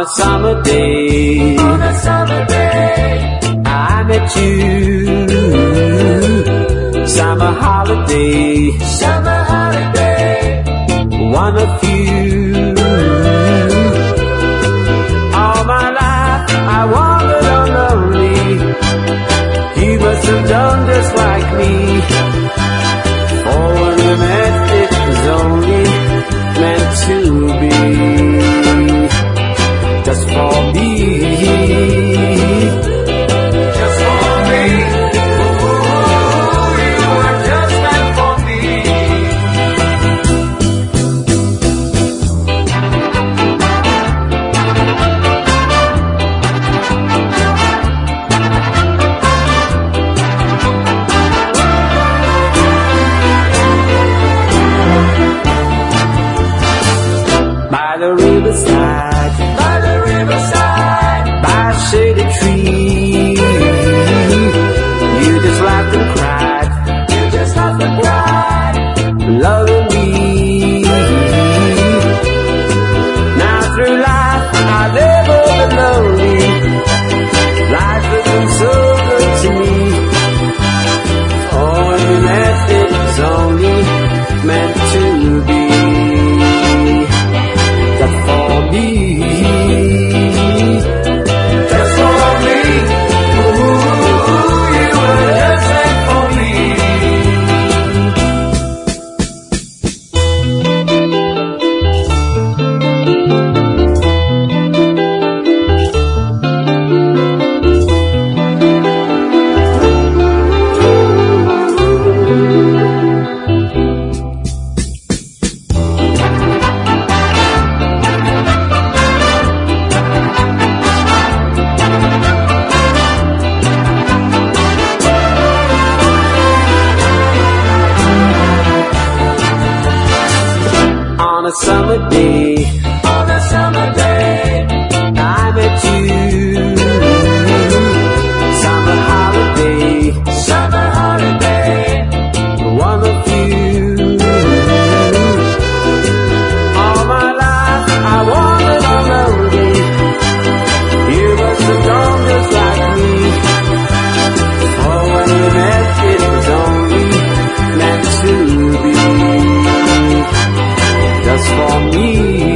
a summer day, I met you. Summer holiday, one of you. All my life I wandered on lonely. You must have done just like me. For when we met, it was only meant to be. Just for me, just for me. Ooh, you were just meant for me. By the riverside, by a shady tree, you just laughed and cried, loving me. Now through life I've never been lonely. Life has been so good to me. Oh, when we met, it was only meant to be. Just for me, just for me. Ooh, you were just meant for me. On a summer day, I met you. Summer holiday, one of you. All my life I wandered on lonely. You must have gone just like me. For when we met, it was only meant to be. Just for me.